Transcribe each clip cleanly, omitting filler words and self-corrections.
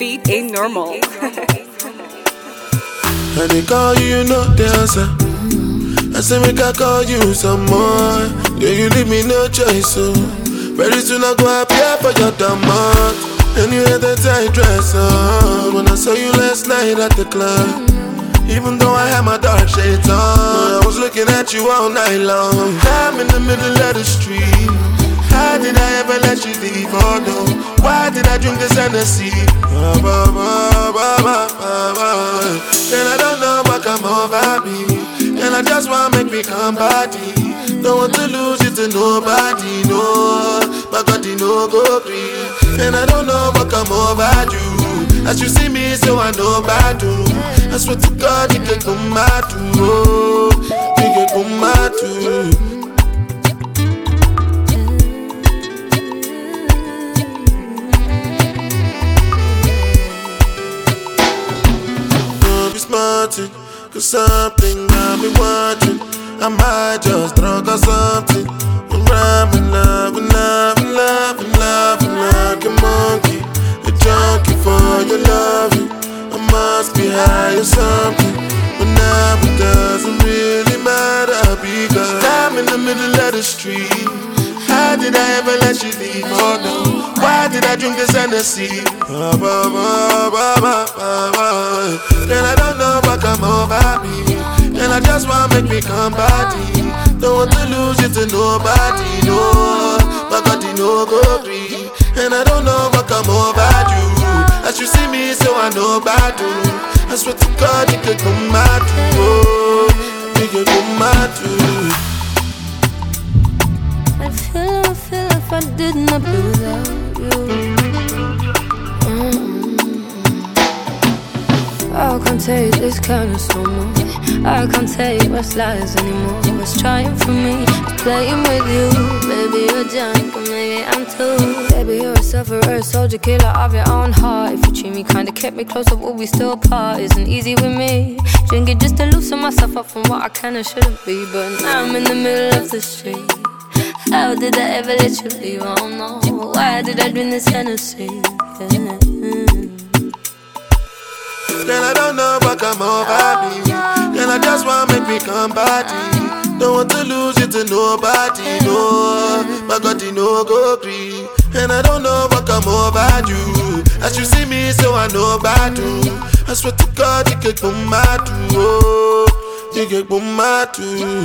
beat ain't normal. And they call you, you know the answer. I say make I call you some more. Yeah, you leave me no choice, so very soon I go appear for your demand. And you had that tight dress on when I saw you last night at the club. Even though I had my dark shades on, I was looking at you all night long. I'm in the middle of the street. How did I ever let you leave? Oh no, why did I drink this Hennessy? And I don't know what come over me, and I just wanna make me come body. Don't want to lose it to nobody, no. My God, you no go free. And I don't know what come over you. As you see me, so I know about you. I swear to God, you can come out too. You can come out too. Smarting, cause something got me watching. I might just drunk or something. I'm in love, in love, in love, in love, like a monkey, a junkie for your loving. I must be high or something, but now it doesn't really matter because I'm in the middle of the street. How did I ever let you leave? Oh no, why did I drink this Hennessy? And I don't know what come over me, and I just wanna make me come body. Don't want to lose it to nobody, no. My God, you no go free. And I don't know what come over you. As you see me, so I know about you. I swear to God, you can come out too. You can come out too. I feel if I didn't be without you. I can't take this kind of so much. I can't take what's lies anymore. What's trying for me, it's playing with you. Baby, you're junk, but maybe I'm too. Baby, you're a sufferer, a soldier, killer of your own heart. If you treat me kinda kept me closer, will we still part? Isn't easy with me. Drinking just to loosen myself up from what I can and shouldn't be. But now I'm in the middle of the street. How did I ever let you leave? I don't know. Why did I drink this Hennessy? Yeah. Then I don't know what come over me, and I just wanna make me come body. Don't want to lose it to nobody, no. My God, you no go free. And I don't know what come over you. As you see me, so I know about you. I swear to God, you can come out too. You can come out too.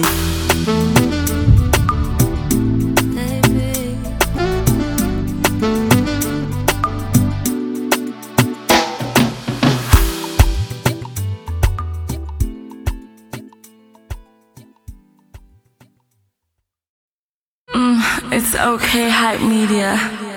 It's okay, Hype Media.